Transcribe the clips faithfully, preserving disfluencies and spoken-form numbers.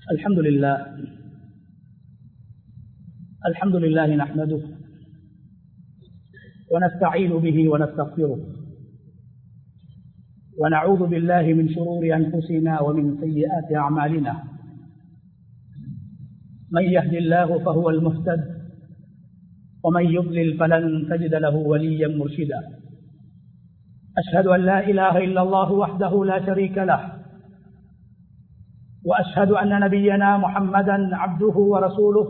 الحمد لله الحمد لله نحمده ونستعين به ونستغفره ونعوذ بالله من شرور أنفسنا ومن سيئات أعمالنا. من يهد الله فهو المهتد ومن يضلل فلن تجد له وليا مرشدا. أشهد أن لا إله إلا الله وحده لا شريك له، وأشهد أن نبينا محمدا عبده ورسوله،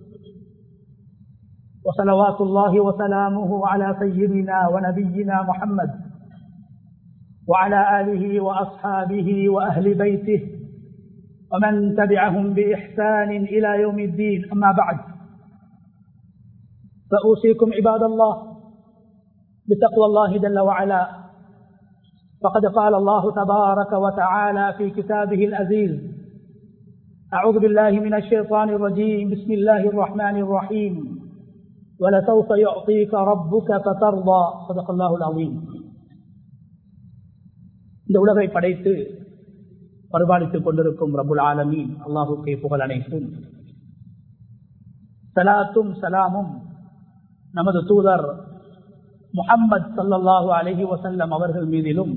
وصلوات الله وسلامه على سيدنا ونبينا محمد وعلى آله وأصحابه وأهل بيته ومن تبعهم بإحسان إلى يوم الدين. أما بعد، فأوصيكم عباد الله بتقوى الله جل وعلا، فقد قال الله تبارك وتعالى في كتابه العزيز: أعوذ بالله من الشيطان الرجيم، بسم الله الرحمن الرحيم، ولسوف يعطيك ربك فترضى. صدق الله العظيم. இந்த உலகை படைத்து பரிபாலித்துக் கொண்டிருக்கும் ரப்புல் ஆலமீன் அல்லாஹுக்கே புகழ் அனைத்தும். ஸலாத்தும் ஸலாமும் நமது தூதர் முஹம்மது ஸல்லல்லாஹு அலைஹி வஸல்லம் அவர்கள் மீதிலும்,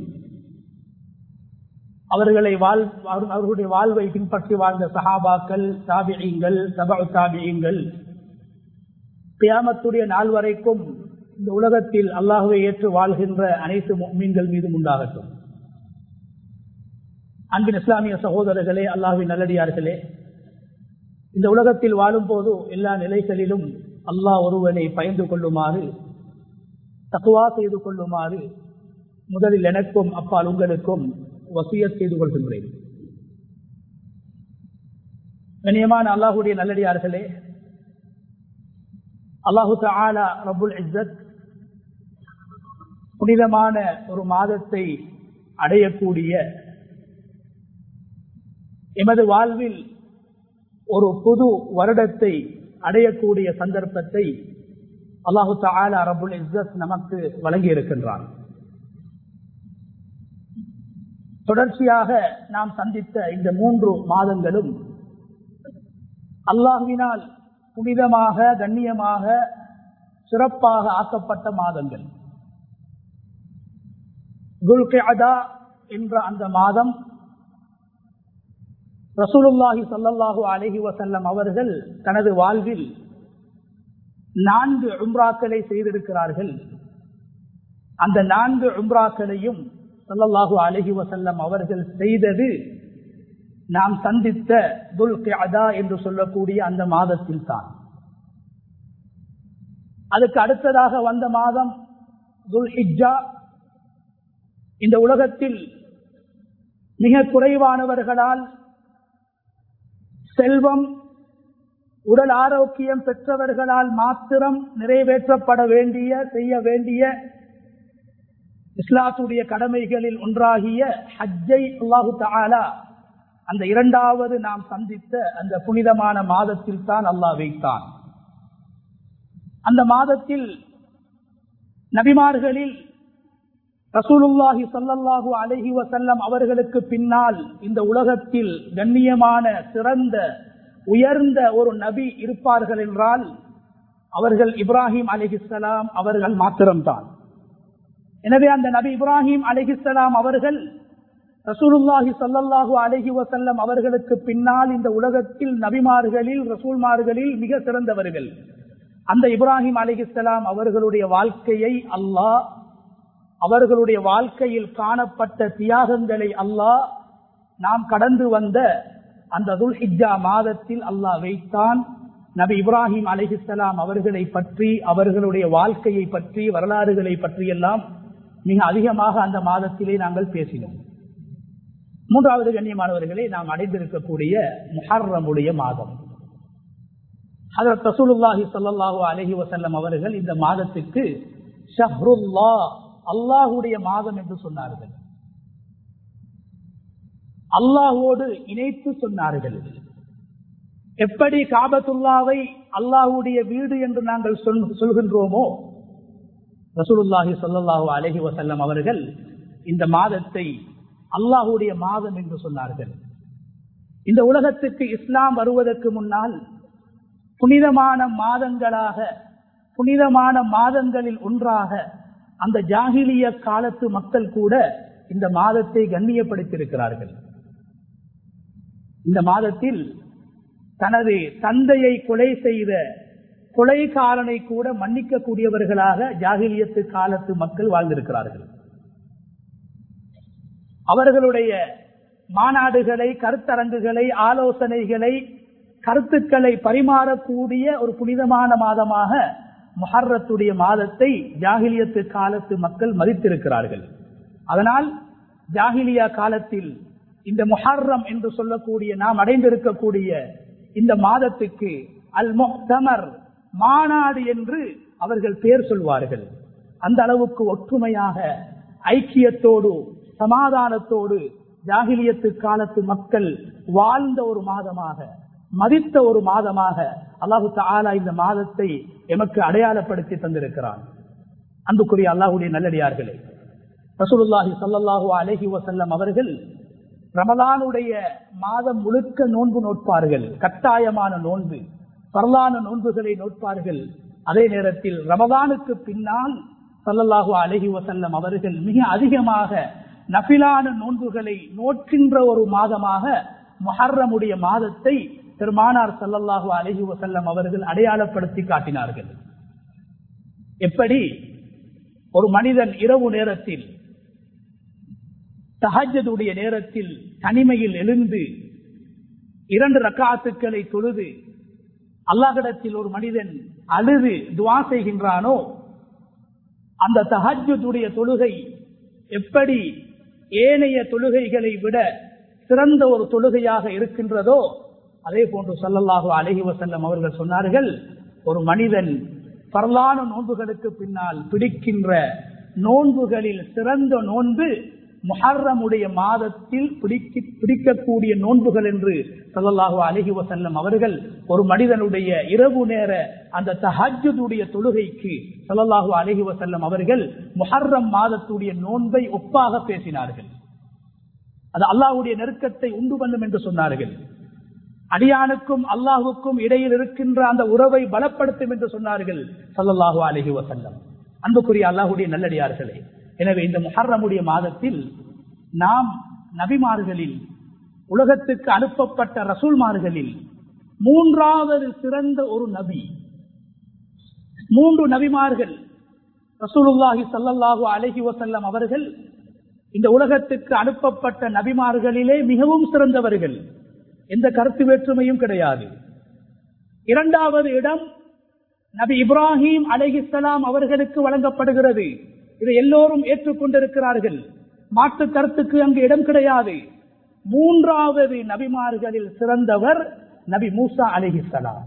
அவர்களை வாழ் அவர்களுடைய வாழ்வை பின்பற்றி வாழ்ந்த சஹாபாக்கள், தாபிஈன்கள், தபஉ தாபிஈன்கள், கியாமத்துடைய நாள் வரைக்கும் இந்த உலகத்தில் அல்லாஹ்வை ஏற்று வாழ்கின்ற அனைத்து முஃமின்கள் மீதும் உண்டாகட்டும். அன்பின் இஸ்லாமிய சகோதரர்களே, அல்லாஹ்வின் நல்லடியார்களே, இந்த உலகத்தில் வாழும் போது எல்லா நிலைகளிலும் அல்லாஹ் ஒருவனை பயந்து கொள்ளுமாறு, தக்வா செய்து கொள்ளுமாறு முதலில் எனக்கும் அப்பால் உங்களுக்கும் வசியத் செய்து கொள்கின்றேன். கண்ணியமான அல்லாஹுடைய நல்லடியார்களே, அல்லாஹு தஆலா ரப்புல் இஸ்ஸத் புனிதமான ஒரு மாதத்தை அடையக்கூடிய, எமது வாழ்வில் ஒரு புது வருடத்தை அடையக்கூடிய சந்தர்ப்பத்தை அல்லாஹு தஆலா ரப்புல் இஸ்ஸத் நமக்கு வழங்கி இருக்கின்றான். தொடர்ச்சியாக நாம் சந்தித்த இந்த மூன்று மாதங்களும் அல்லாஹ்வினால் புனிதமாக, கண்ணியமாக, சிறப்பாக ஆக்கப்பட்ட மாதங்கள். துல்கிஅதா என்ற அந்த மாதம் ரசூலுல்லாஹி ஸல்லல்லாஹு அலைஹி வஸல்லம் அவர்கள் தனது வாழ்வில் நான்கு உம்ராக்களை செய்திருக்கிறார்கள். அந்த நான்கு உம்ராக்களையும் ஸல்லல்லாஹு அலைஹி வஸல்லம் அவர்கள் செய்தது நாம் சந்தித்த துல்கிஅதா என்று சொல்லக்கூடிய அந்த மாதத்தில் தான். அதுக்கு அடுத்ததாக வந்த மாதம் துல்ஹிஜ்ஜா. இந்த உலகத்தில் மிக குறைவானவர்களால் செல்வம், உடல் ஆரோக்கியம் பெற்றவர்களால் மாத்திரம் நிறைவேற்றப்பட வேண்டிய, செய்ய வேண்டிய இஸ்லாத்துடைய கடமைகளில் ஒன்றாகிய ஹஜ்ஜை அல்லாஹு தஆலா அந்த இரண்டாவது நாம் சந்தித்த அந்த புனிதமான மாதத்தில் தான் அல்லாஹ் வைத்தான். அந்த மாதத்தில் நபிமார்களில் ரசூலுல்லாஹி ஸல்லல்லாஹு அலைஹி வஸல்லம் அவர்களுக்கு பின்னால் இந்த உலகத்தில் கண்ணியமான, சிறந்த, உயர்ந்த ஒரு நபி இருப்பார்கள் என்றால் அவர்கள் இப்ராஹிம் அலைஹிஸ்ஸலாம் அவர்கள் மாத்திரம்தான். எனவே அந்த நபி இப்ராஹிம் அலைஹிஸ்ஸலாம் அவர்கள் ரசூலுல்லாஹி ஸல்லல்லாஹு அலைஹி வஸல்லம் அவர்களுக்கு பின்னால் இந்த உலகத்தில் நபிமார்களில், ரசூல்மார்களில் மிக சிறந்தவர்கள். அந்த இப்ராஹிம் அலைஹிஸ்ஸலாம் அவர்களுடைய வாழ்க்கையை அல்லாஹ், அவர்களுடைய வாழ்க்கையில் காணப்பட்ட தியாகங்களை அல்லாஹ் நாம் கடந்து வந்த அந்த துல்ஹிஜ்ஜா மாதத்தில் அல்லாஹ் வைத்தான். நபி இப்ராஹிம் அலைஹிஸ்ஸலாம் அவர்களை பற்றி, அவர்களுடைய வாழ்க்கையை பற்றி, வரலாறுகளை பற்றியெல்லாம் மிக அதிகமாக அந்த மாதத்திலே நாங்கள் பேசினோம். மூன்றாவது கண்ணியமானவர்களே, நாம் அடைந்திருக்கக்கூடிய முஹர்ரமுடைய மாதம். ஹஜ்ரத் ரசூலுல்லாஹி ஸல்லல்லாஹு அலைஹி வஸல்லம் அவர்கள் இந்த மாதத்துக்கு ஷஹ்ருல்லாஹ், அல்லாஹுடைய மாதம் என்று சொன்னார்கள். அல்லாஹோடு இணைத்து சொன்னார்கள். எப்படி காபத்துல்லாவை அல்லாஹுடைய வீடு என்று நாங்கள் சொல்கின்றோமோ, ரசூலுல்லாஹி ஸல்லல்லாஹு அலைஹி வஸல்லம் அவர்கள் இந்த மாதத்தை அல்லாஹுடைய மாதம் என்று சொன்னார்கள். இந்த உலகத்துக்கு இஸ்லாம் வருவதற்கு முன்னால் புனிதமான மாதங்களாக புனிதமான மாதங்களில் ஒன்றாக அந்த ஜாகிலிய காலத்து மக்கள் கூட இந்த மாதத்தை கண்ணியப்படுத்தியிருக்கிறார்கள். இந்த மாதத்தில் தனது தந்தையை கொலை செய்த கொலைகாரனை கூட மன்னிக்க கூடியவர்களாக ஜாகிலியத்து காலத்து மக்கள் வாழ்ந்திருக்கிறார்கள். அவர்களுடைய மாநாடுகளை, கருத்தரங்குகளை, ஆலோசனைகளை, கருத்துக்களை பரிமாறக்கூடிய ஒரு புனிதமான மாதமாக முஹர்ரத்துடைய மாதத்தை ஜாகிலியத்து காலத்து மக்கள் மதித்திருக்கிறார்கள். அதனால் ஜாகிலியா காலத்தில் இந்த முஹர்ரம் என்று சொல்லக்கூடிய நாம் அடைந்திருக்கக்கூடிய இந்த மாதத்துக்கு அல் முஹ்தமர் மாநாடு என்று அவர்கள் பெயர் சொல்வார்கள். அந்த அளவுக்கு ஒற்றுமையாக, ஐக்கியத்தோடு, சமாதானத்தோடு ஜாகிலியத்து காலத்து மக்கள் வாழ்ந்த ஒரு மாதமாக, மதித்த ஒரு மாதமாக அல்லாஹு தஆலா இந்த மாதத்தை எமக்கு அடையாளப்படுத்தி தந்திருக்கிறான். அன்புக்குரிய அல்லாஹ்வுடைய நல்லடியார்களே, ரசூலுல்லாஹி ஸல்லல்லாஹு அலைஹி வஸல்லம் அவர்கள் ரமலானுடைய மாதம் முழுக்க நோன்பு நோட்பார்கள். கட்டாயமான நோன்பு, பரலான நோன்புகளை நோட்பார்கள். அதே நேரத்தில் ரமலானுக்கு பின்னால் ஸல்லல்லாஹு அலைஹி வஸல்லம் அவர்கள் மிக அதிகமாக நஃபிலான நோன்புகளை நோக்கின்ற ஒரு மாதமாக முஹர்ரமுடைய மாதத்தை பெருமானார் ஸல்லல்லாஹு அலைஹி வஸல்லம் அவர்கள் அடையாளப்படுத்தி காட்டினார்கள். எப்படி ஒரு மனிதன் இரவு நேரத்தில் தஹஜ்ஜுடைய நேரத்தில் தனிமையில் எழுந்து இரண்டு ரக்காத்துக்களை தொழுது அல்லாஹ்விடத்தில் ஒரு மனிதன் அழுது துஆ செய்கின்றானோ, அந்த தஹஜ்ஜுடைய தொழுகை எப்படி ஏனைய தொழுகைகளை விட சிறந்த ஒரு தொழுகையாக இருக்கின்றதோ, அதே போன்று ஸல்லல்லாஹு அலைஹி வஸல்லம் அவர்கள் சொன்னார்கள், ஒரு மனிதன் பரலான நோன்புகளுக்கு பின்னால் பிடிக்கின்ற நோன்புகளில் சிறந்த நோன்பு முஹர்ரமுடைய மாதத்தில் பிடிக்கக்கூடிய நோன்புகள் என்று ஸல்லல்லாஹு அலைஹி வஸல்லம் அவர்கள் ஒரு மனிதனுடைய இரவு நேர அந்த தஹஜ்ஜுடைய தொழுகைக்கு ஸல்லல்லாஹு அலைஹி வஸல்லம் அவர்கள் முஹர்ரம் மாதத்துடைய நோன்பை ஒப்பாக பேசினார்கள். அது அல்லாஹ்வுடைய நெருக்கத்தை உண்டு பண்ணும் என்று சொன்னார்கள். அடியானுக்கும் அல்லாஹுக்கும் இடையில் இருக்கின்ற அந்த உறவை பலப்படுத்தும் என்று சொன்னார்கள் ஸல்லல்லாஹு அலைஹி வஸல்லம். அன்புக்குரிய அல்லாஹ்வுடைய நல்லடியார்களே, எனவே இந்த முஹர்ரமுடைய மாதத்தில் நாம் நபிமார்களில், உலகத்துக்கு அனுப்பப்பட்ட ரசூல்மார்களில் மூன்றாவது சிறந்த ஒரு நபி, மூன்று நபிமார்கள் ரசூலுல்லாஹி ஸல்லல்லாஹு அலைஹி வஸல்லம் அவர்கள் இந்த உலகத்துக்கு அனுப்பப்பட்ட நபிமார்களிலே மிகவும் சிறந்தவர்கள். எந்த கருத்து வேற்றுமையும் கிடையாது. இரண்டாவது இடம் நபி இப்ராஹிம் அலைஹிஸ்ஸலாம் அவர்களுக்கு வழங்கப்படுகிறது. இதை எல்லோரும் ஏற்றுக்கொண்டிருக்கிறார்கள். மாற்று கருத்துக்கு அங்கு இடம் கிடையாது. மூன்றாவது நபிமார்களில் சிறந்தவர் நபி மூசா அலைஹிஸ்ஸலாம்.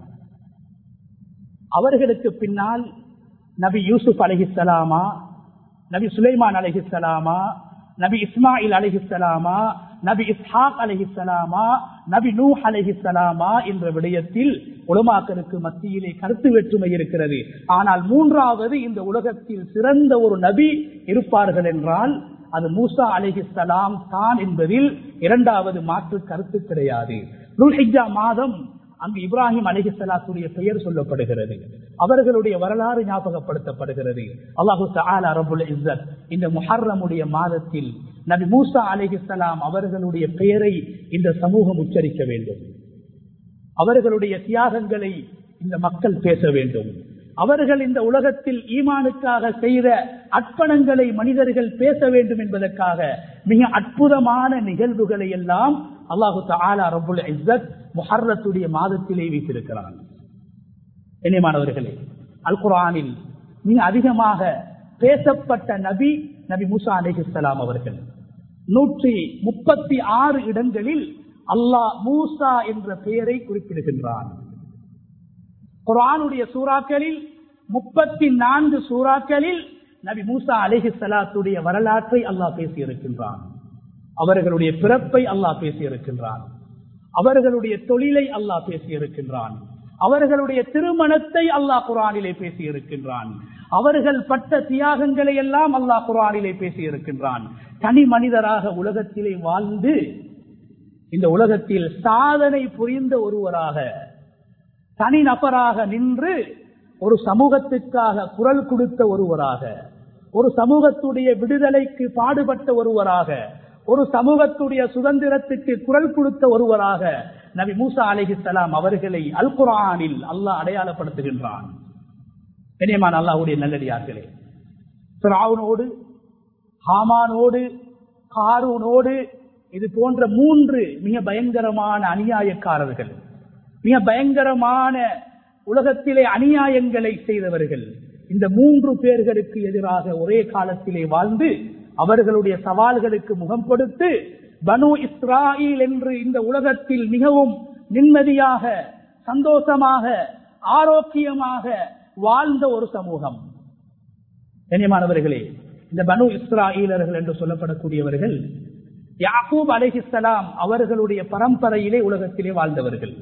அவர்களுக்கு பின்னால் நபி யூசுப் அலைஹிஸ்ஸலாமா, நபி சுலைமான் அலைஹிஸ்ஸலாமா, நபி இஸ்மாயில் அலைஹிஸ்ஸலாமா, நபி இஸ்ஹாக் அலைஹிஸ்ஸலாமா, நபி நூஹ் அலைஹிஸ்ஸலாமா என்ற விடயத்தில் உலமாக்களுக்கு மத்தியிலே கருத்து வேற்றுமை இருக்கிறது. ஆனால் மூன்றாவது இந்த உலகத்தில் சிறந்த ஒரு நபி இருப்பார்கள் என்றால் அது மூசா அலைஹிஸ்ஸலாம் தான் என்பதில் இரண்டாவது மாற்று கருத்து கிடையாது. துல்ஹிஜ்ஜா மாதம் அங்கு இப்ராஹிம் அலைஹிஸ்ஸலாத்துடைய பெயர் சொல்லப்படுகிறது. அவர்களுடைய வரலாறு ஞாபகப்படுத்தப்படுகிறது. அல்லாஹு தஆலா ரப்புல் இஸ்ஸத் இந்த முஹர்ரமுடைய மாதத்தில் நபி மூசா அலைஹிஸ்ஸலாம் அவர்களுடைய பெயரை இந்த சமூகம் உச்சரிக்க வேண்டும். அவர்களுடைய தியாகங்களை இந்த மக்கள் பேச வேண்டும். அவர்கள் இந்த உலகத்தில் ஈமானுக்காக செய்த அர்ப்பணங்களை மனிதர்கள் பேச வேண்டும் என்பதற்காக மிக அற்புதமான நிகழ்வுகளை எல்லாம் அல்லாஹு தஆலா ரப்புல் இஸ்ஸத் முஹர்ரத்துடைய மாதத்திலே வைத்திருக்கிறார். இனிமானவர்களே, அல் குர்ஆனில் மிக அதிகமாக பேசப்பட்ட நபி நபி மூசா அலைஹிஸ்ஸலாம் அவர்கள். நூற்றி முப்பத்தி ஆறு இடங்களில் அல்லாஹ் மூசா என்ற பெயரை குறிப்பிடுகின்றான். குர்ஆனுடைய சூறாக்களில் முப்பத்தி நான்கு சூறாக்களில் நபி மூசா அலைஹிஸ்ஸலாத்துடைய வரலாற்றை அல்லாஹ் பேசியிருக்கின்றான். அவர்களுடைய பிறப்பை அல்லாஹ் பேசியிருக்கின்றான். அவர்களுடைய தொழிலை அல்லாஹ் பேசியிருக்கின்றான். அவர்களுடைய திருமணத்தை அல்லாஹ் குர்ஆனிலே பேசியிருக்கின்றான். அவர்கள் பட்ட தியாகங்களை எல்லாம் அல்லாஹ் குர்ஆனிலே பேசியிருக்கின்றான். தனி மனிதராக உலகத்திலே வாழ்ந்து இந்த உலகத்தில் சாதனை புரிந்த ஒருவராக, தனிநபராக நின்று ஒரு சமூகத்திற்காக குரல் கொடுத்த ஒருவராக, ஒரு சமூகத்துடைய விடுதலைக்கு பாடுபட்ட ஒருவராக, ஒரு சமூகத்துடைய சுதந்திரத்துக்கு குரல் கொடுத்த ஒருவராக நபி மூசா அலைஹிஸ்ஸலாம் அவர்களை அல் குர்ஆனில் அல்லாஹ் அடையாளப்படுத்துகின்றான். கண்ணியமான அல்லாஹ்வுடைய நல்லடியார்களே, ஃபிரௌனோடு, ஹாமானோடு, காரூனோடு இது போன்ற மூன்று மிக பயங்கரமான அநியாயக்காரர்கள், மிக பயங்கரமான உலகத்திலே அநியாயங்களை செய்தவர்கள், இந்த மூன்று பேர்களுக்கு எதிராக ஒரே காலத்திலே வாழ்ந்து அவர்களுடைய சவால்களுக்கு முகம் கொடுத்து பனு இஸ்ராயீல் என்று இந்த உலகத்தில் மிகவும் நிம்மதியாக, சந்தோஷமாக, ஆரோக்கியமாக வாழ்ந்த ஒரு சமூகம். கண்ணியமானவர்களே, இந்த பனு இஸ்ராயீலர்கள் என்று சொல்லப்படக்கூடியவர்கள் யாக்கூப் அலைஹிஸ்ஸலாம் அவர்களுடைய பரம்பரையிலே உலகத்திலே வாழ்ந்தவர்கள்.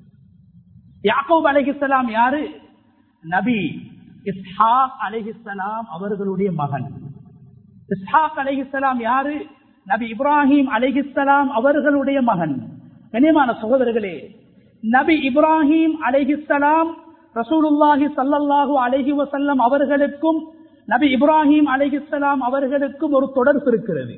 யாக்கூப் அலைஹிஸ்ஸலாம் யாரு? நபி இஸ்ஹாக் அலைஹிஸ்ஸலாம் அவர்களுடைய மகன். இஸ்ஹாக் அலைஹிஸ்ஸலாம் யாரு? நபி இப்ராஹிம் அலைஹிஸ்ஸலாம் அவர்களுடைய மகன். கண்ணியமான சகோதரர்களே, நபி இப்ராஹிம் அலைஹிஸ்ஸலாம் ரசூலுல்லாஹி ஸல்லல்லாஹு அலைஹி வஸல்லம் அவர்களுக்கும் நபி இப்ராஹிம் அலைஹிஸ்ஸலாம் அவர்களுக்கும் ஒரு தொடர்பு இருக்கிறது.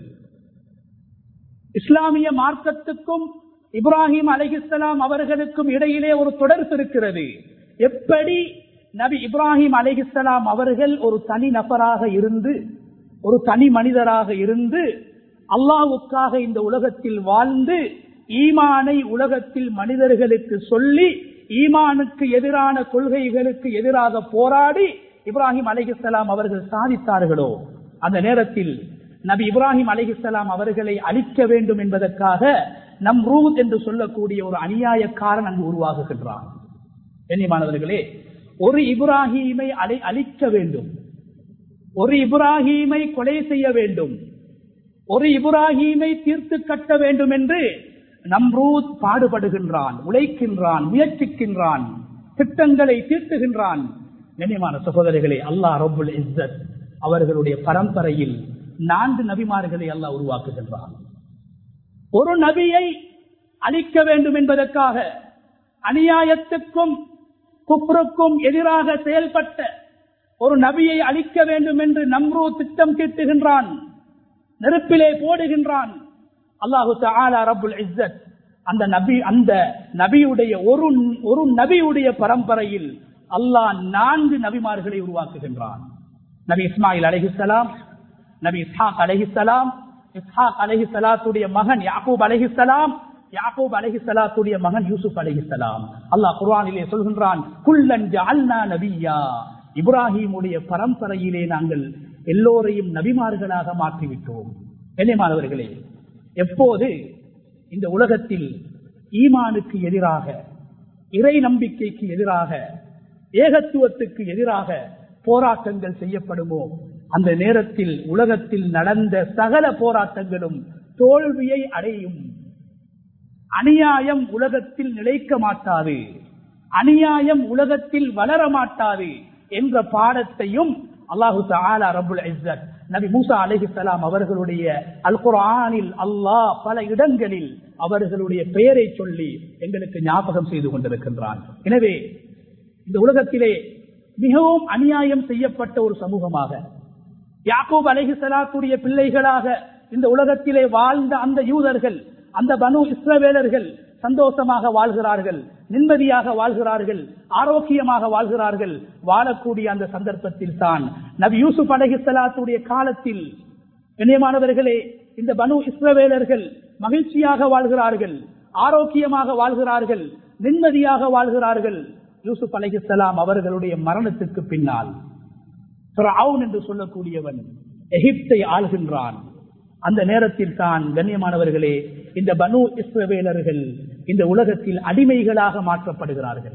இஸ்லாமிய மார்க்கத்துக்கும் இப்ராஹிம் அலைஹிஸ்ஸலாம் அவர்களுக்கும் இடையிலே ஒரு தொடர்பு இருக்கிறது. எப்படி நபி இப்ராஹிம் அலைஹிஸ்ஸலாம் அவர்கள் ஒரு தனி நபராக இருந்து, ஒரு தனி மனிதராக இருந்து அல்லாஹ்வுக்காக இந்த உலகத்தில் வாழ்ந்து ஈமானை உலகத்தில் மனிதர்களுக்கு சொல்லி ஈமானுக்கு எதிரான கொள்கைகளுக்கு எதிராக போராடி இப்ராஹிம் அலைஹிஸ்ஸலாம் அவர்கள் சாதித்தார்களோ, அந்த நேரத்தில் நபி இப்ராஹிம் அலைஹிஸ்ஸலாம் அவர்களை அழிக்க வேண்டும் என்பதற்காக நம்ரூத் என்று சொல்லக்கூடிய ஒரு அநியாயக்காரன் அங்கு உருவாகுகின்றான். கண்ணியமானவர்களே, ஒரு இப்ராஹீமை அழி அழிக்க வேண்டும், ஒரு இப்ராஹீமை கொலை செய்ய வேண்டும், ஒரு இப்ராஹீமை தீர்த்து கட்ட வேண்டும் என்று நம்ரூத் பாடுபடுகின்றான், உழைக்கின்றான், முயற்சிக்கின்றான், திட்டங்களை தீர்த்துகின்றான். கண்ணியமான சகோதரிகளே, அல்லாஹ் ரப்புல் இஸ்ஸத் அவர்களுடைய பரம்பரையில் நான்கு நபிமார்களை அல்லாஹ் உருவாக்குகின்றான். ஒரு நபியை அழிக்க வேண்டும் என்பதற்காக அநியாயத்துக்கும் குஃப்ருக்கும் எதிராக செயல்பட்ட ஒரு நபியை அழிக்க வேண்டும் என்று நம்ரூத் திட்டம் தீட்டுகின்றான், நெருப்பிலே போடுகின்றான். அல்லாஹு தஆலா ரப்புல் இஸ்ஸத் அந்த நபி அந்த நபியுடைய ஒரு ஒரு நபியுடைய பரம்பரையில் அல்லாஹ் நான்கு நபிமார்களை உருவாக்குகின்றான். நபி இஸ்மாயில் அலைஹிஸ்ஸலாம், நபி இஸ்ஹாக் அலைஹிஸ்ஸலாம், இஸ்ஹாக் அலைஹிஸ்ஸலாத்துடைய மகன் யாக்கூப் அலைஹிஸ்ஸலாம், யாக்கூப் அலைஹிஸ்ஸலாத்துடைய மகன் யூசுப் அலைஹிஸ்ஸலாம். அல்லாஹ் குர்ஆனிலே சொல்கின்றான், குல்லன் ஜஅல்னா நபிய்யா, இப்ராஹிமுடைய பரம்பரையிலே நாங்கள் எல்லோரையும் நபிமார்களாக மாற்றிவிட்டோம். கண்ணியமானவர்களே, எப்போது இந்த உலகத்தில் ஈமானுக்கு எதிராக, இறை நம்பிக்கைக்கு எதிராக, ஏகத்துவத்துக்கு எதிராக போராட்டங்கள் செய்யப்படுமோ, அந்த நேரத்தில் உலகத்தில் நடந்த சகல போராட்டங்களும் தோல்வியை அடையும். அநியாயம் உலகத்தில் நிலைக்க மாட்டாது, அநியாயம் உலகத்தில் வளர மாட்டாது என்ற பாடத்தையும் அல்லாஹு தஆலா ரப்புல் இஸ்ஸத் நபி மூசா அலைஹிஸ்ஸலாம் அவர்களுடைய அல் குர்ஆனில் அல்லாஹ் பல இடங்களில் அவர்களுடைய பெயரை சொல்லி எங்களுக்கு ஞாபகம் செய்து கொண்டிருக்கின்றான். எனவே இந்த உலகத்திலே மிகவும் அநியாயம் செய்யப்பட்ட ஒரு சமூகமாக, யாக்கூப் அலைஹிஸ்ஸலாத்துடைய பிள்ளைகளாக இந்த உலகத்திலே வாழ்ந்த அந்த யூதர்கள், அந்த பனு இஸ்ரவேலர்கள் சந்தோஷமாக வாழ்கிறார்கள், நிம்மதியாக வாழ்கிறார்கள், ஆரோக்கியமாக வாழ்கிறார்கள். வாழக்கூடிய அந்த சந்தர்ப்பத்தில் தான் நபி யூசுப் அலைஹிஸ்ஸலாத்துடைய காலத்தில் கண்ணியமானவர்களே இந்த பனு இஸ்ரவேலர்கள் மகிழ்ச்சியாக வாழ்கிறார்கள், ஆரோக்கியமாக வாழ்கிறார்கள், நிம்மதியாக வாழ்கிறார்கள். யூசுப் அலைஹிஸ்ஸலாம் அவர்களுடைய மரணத்துக்கு பின்னால் ஃபிரௌன் என்று சொல்லக்கூடியவன் எகிப்தை ஆள்கின்றான். அந்த நேரத்தில் தான் கண்ணியமானவர்களே இந்த பனு இஸ்ரவேலர்கள் இந்த உலகத்தில் அடிமைகளாக மாற்றப்படுகிறார்கள்,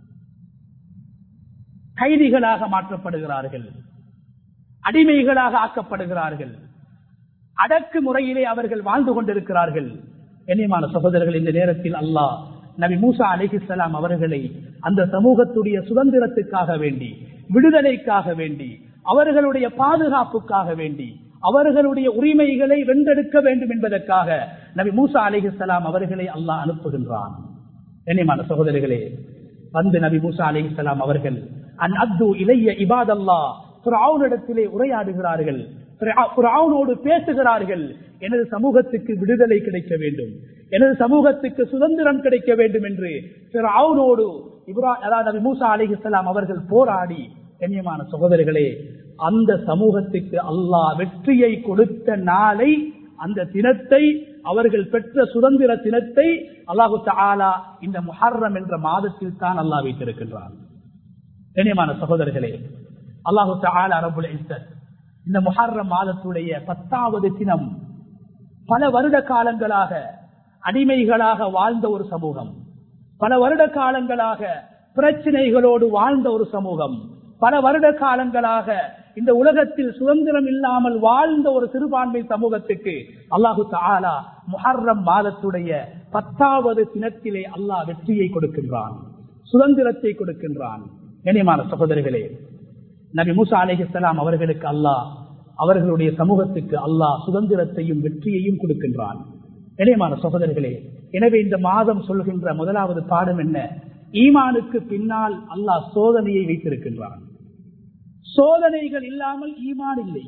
கைதிகளாக மாற்றப்படுகிறார்கள், அடிமைகளாக ஆக்கப்படுகிறார்கள். அடக்கு முறையிலே அவர்கள் வாழ்ந்து கொண்டிருக்கிறார்கள். கண்ணியமான சகோதரர்கள், இந்த நேரத்தில் அல்லாஹ் நபி மூசா அலைஹிஸ்ஸலாம் அவர்களை அந்த சமூகத்துடைய சுதந்திரத்துக்காக வேண்டி, விடுதலைக்காக வேண்டி, அவர்களுடைய பாதுகாப்புக்காக வேண்டி, அவர்களுடைய உரிமைகளை வென்றெடுக்க வேண்டும் என்பதற்காக நபி மூசா அலைஹிஸ்ஸலாம் அவர்களை அல்லாஹ் அனுப்புகின்றான். கண்ணியமான சகோதரர்களே, வந்து நபி மூசா அலைஹிஸ்ஸலாம் அவர்கள் அன் அத்து இலைய இபாதல்லாஹ் ஃபிரௌனிடத்திலே உரையாடுகிறார்கள், ஃபிரௌனோடு பேசுகிறார்கள். எனது சமூகத்துக்கு விடுதலை கிடைக்க வேண்டும், எனது சமூகத்துக்கு சுதந்திரம் கிடைக்க வேண்டும் என்று ஃபிரௌனோடு இப்ராஹிம் அதாவது நபி மூசா அலைஹிஸ்ஸலாம் அவர்கள் போராடி, கண்ணியமான சகோதரர்களே, அந்த சமூகத்துக்கு அல்லாஹ் வெற்றியை கொடுத்த நாளை, அந்த தினத்தை, அவர்கள் பெற்ற சுதந்திர தினத்தை அல்லாஹு தஆலா இந்த முஹர்ரம் என்ற மாதத்தில் தான் அல்லாஹ் வைத்திருக்கின்றார். கண்ணியமான சகோதரர்களே, அல்லாஹு தஆலா ரப்புல் இஸ்ஸத் இந்த முஹர்ரம் மாதத்துடைய பத்தாவது தினம், பல வருட காலங்களாக அடிமைகளாக வாழ்ந்த ஒரு சமூகம், பல வருட காலங்களாக பிரச்சனைகளோடு வாழ்ந்த ஒரு சமூகம், பல வருட காலங்களாக இந்த உலகத்தில் சுதந்திரம் இல்லாமல் வாழ்ந்த ஒரு சிறுபான்மை சமூகத்துக்கு அல்லாஹு தஆலா முஹர்ரம் மாதத்துடைய பத்தாவது தினத்திலே அல்லாஹ் வெற்றியை கொடுக்கின்றான், சுதந்திரத்தை கொடுக்கின்றான். கண்ணியமான சகோதரர்களே, நபி மூசா அலைஹிஸ்ஸலாம் அவர்களுக்கு அல்லாஹ், அவர்களுடைய சமூகத்துக்கு அல்லாஹ் சுதந்திரத்தையும் வெற்றியையும் கொடுக்கின்றான். கண்ணியமான சகோதரர்களே, எனவே இந்த மாதம் சொல்கின்ற முதலாவது பாடம் என்ன? ஈமானுக்கு பின்னால் அல்லாஹ் சோதனையை வைத்திருக்கின்றான். சோதனைகள் இல்லாமல் ஈமான் இல்லை.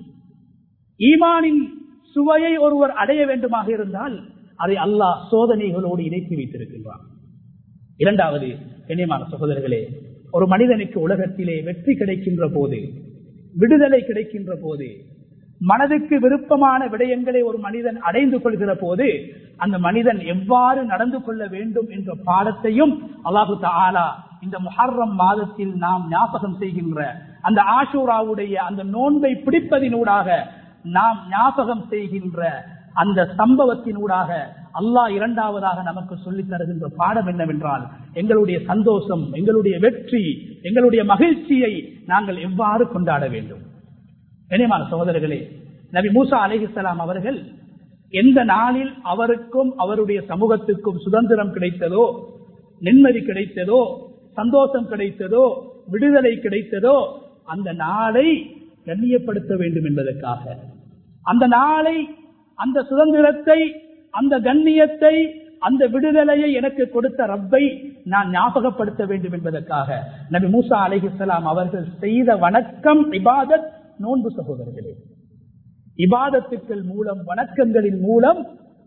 ஈமானின் சுவையை ஒருவர் அடைய வேண்டுமாக இருந்தால் அதை அல்லாஹ் சோதனைகளோடு இணைத்து வைத்திருக்கின்றான். இரண்டாவது, கண்ணியமான சகோதரர்களே, ஒரு மனிதனுக்கு உலகத்திலே வெற்றி கிடைக்கின்ற போது, விடுதலை கிடைக்கின்ற போது, மனதுக்கு விருப்பமான விடயங்களை ஒரு மனிதன் அடைந்து கொள்கிற போது அந்த மனிதன் எவ்வாறு நடந்து கொள்ள வேண்டும் என்ற பாடத்தையும் அல்லாஹு தஆலா இந்த முஹர்ரம் மாதத்தில் நாம் ஞாபகம் செய்கின்ற அந்த ஆஷூராவுடைய அந்த நோன்பை பிடிப்பதினூடாக நாம் ஞாபகம் செய்கின்ற அந்த சம்பவத்தினூடாக அல்லாஹ் இரண்டாவதாக நமக்கு சொல்லித் தருகின்ற பாடம் என்னவென்றால், எங்களுடைய சந்தோஷம், எங்களுடைய வெற்றி, எங்களுடைய மகிழ்ச்சியை நாங்கள் எவ்வாறு கொண்டாட வேண்டும். கண்ணியமான சகோதரர்களே, நபி மூசா அலைஹிஸ்ஸலாம் அவர்கள் எந்த நாளில் அவருக்கும் அவருடைய சமூகத்துக்கும் சுதந்திரம் கிடைத்ததோ, நிம்மதி கிடைத்ததோ, சந்தோஷம் கிடைத்ததோ, விடுதலை கிடைத்ததோ, அந்த நாளை கண்ணியப்படுத்த வேண்டும் என்பதற்காக, அந்த நாளை, அந்த சுதந்திரத்தை, அந்த கண்ணியத்தை, அந்த விடுதலையை எனக்கு கொடுத்த ரப்பை நான் ஞாபகப்படுத்த வேண்டும் என்பதற்காக நபி மூசா அலைஹிஸ்ஸலாம் அவர்கள் செய்த வணக்கம் இபாதத், நோன்பு. சகோதரர்களே, இபாதத்துக்கள் மூலம், வணக்கங்களின் மூலம்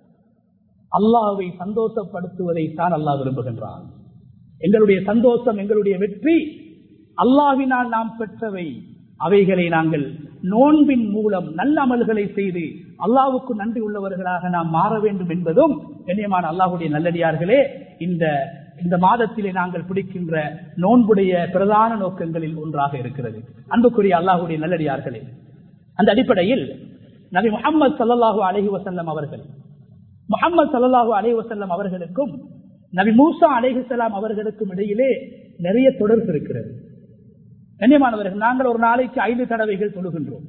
அல்லாஹ்வை சந்தோஷப்படுத்துவதை தான் அல்லாஹ் விரும்புகின்றான். எங்களுடைய சந்தோஷம், எங்களுடைய வெற்றி அல்லாஹ்வினால் நாம் பெற்றவை. அவைகளை நாங்கள் நோன்பின் மூலம் நல்ல அமல்களை செய்து அல்லாஹ்வுக்கு நன்றி உள்ளவர்களாக நாம் மாற வேண்டும் என்பதும் கண்ணியமான அல்லாஹ்வுடைய நல்லடியார்களே இந்த இந்த மாதத்திலே நாங்கள் பிடிக்கின்ற நோன்புடைய பிரதான நோக்கங்களில் ஒன்றாக இருக்கிறது. அன்புக்குரிய அல்லாஹ்வுடைய நல்லடியார்களே, அந்த அடிப்படையில் நபி முஹம்மது ஸல்லல்லாஹு அலைஹி வஸல்லம் அவர்கள் முஹம்மது ஸல்லல்லாஹு அலைஹி வஸல்லம் அவர்களுக்கும் நபி மூசா அலைஹிஸ்ஸலாம் அவர்களுக்கும் இடையிலே நிறைய தொடர்பு இருக்கிறது. கண்ணியமானவர்கள், நாங்கள் ஒரு நாளைக்கு ஐந்து தடவைகள் தொழுகின்றோம்.